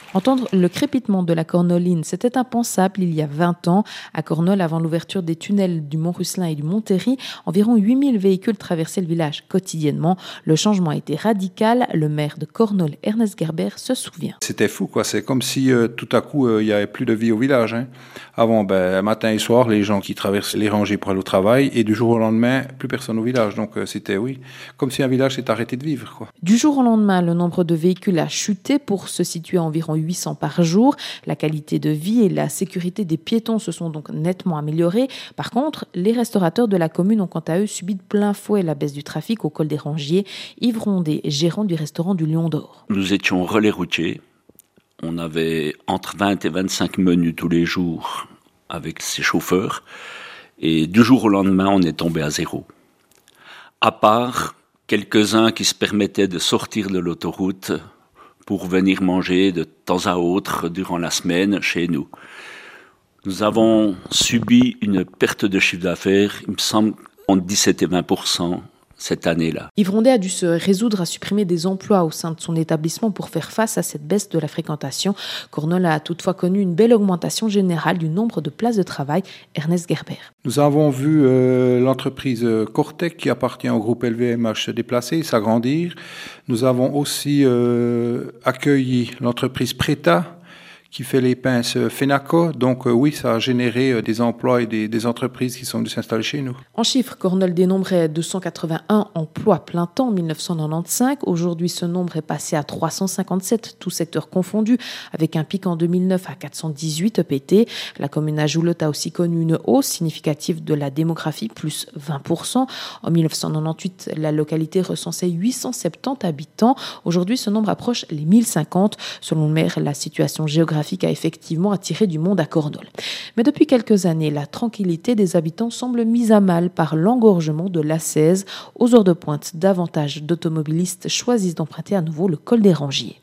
Entendre le crépitement de la Cornoline, c'était impensable il y a 20 ans. À Cornol, avant l'ouverture des tunnels du Mont-Russelin et du Montéry, environ 8000 véhicules traversaient le village quotidiennement. Le changement a été radical. Le maire de Cornol, Ernest Gerber, se souvient. C'était fou, quoi. C'est comme si tout à coup, il n'y avait plus de vie au village. Avant, matin et soir, les gens qui traversaient les rangées pour aller au travail, et du jour au lendemain, plus personne au village. Donc c'était, oui, comme si un village s'était arrêté de vivre, quoi. Du jour au lendemain, le nombre de véhicules a chuté pour se situer à environ 800 par jour. La qualité de vie et la sécurité des piétons se sont donc nettement améliorées. Par contre, les restaurateurs de la commune ont quant à eux subi de plein fouet la baisse du trafic au col des Rangiers. Yves Rondet, gérant du restaurant du Lion d'Or. Nous étions relais routiers. On avait entre 20 et 25 menus tous les jours avec ses chauffeurs. Et du jour au lendemain, on est tombé à zéro. À part quelques-uns qui se permettaient de sortir de l'autoroute pour venir manger de temps à autre durant la semaine chez nous. Nous avons subi une perte de chiffre d'affaires, il me semble, entre 17 et 20% cette année-là. Yves Rondet a dû se résoudre à supprimer des emplois au sein de son établissement pour faire face à cette baisse de la fréquentation. Cornol a toutefois connu une belle augmentation générale du nombre de places de travail. Ernest Gerber. Nous avons vu l'entreprise Cortec, qui appartient au groupe LVMH, se déplacer, s'agrandir. Nous avons aussi accueilli l'entreprise Preta, qui fait les pinces Fenaco. Donc oui, ça a généré des emplois et des entreprises qui sont venues s'installer chez nous. En chiffres, Cornol dénombrait 281 emplois plein temps en 1995. Aujourd'hui, ce nombre est passé à 357, tous secteurs confondus, avec un pic en 2009 à 418 EPT. La commune Ajoulotte a aussi connu une hausse significative de la démographie, plus 20%. En 1998, la localité recensait 870 habitants. Aujourd'hui, ce nombre approche les 1050. Selon le maire, la situation géographique a effectivement attiré du monde à Cornol. Mais depuis quelques années, la tranquillité des habitants semble mise à mal par l'engorgement de l'A16. Aux heures de pointe, davantage d'automobilistes choisissent d'emprunter à nouveau le col des Rangiers.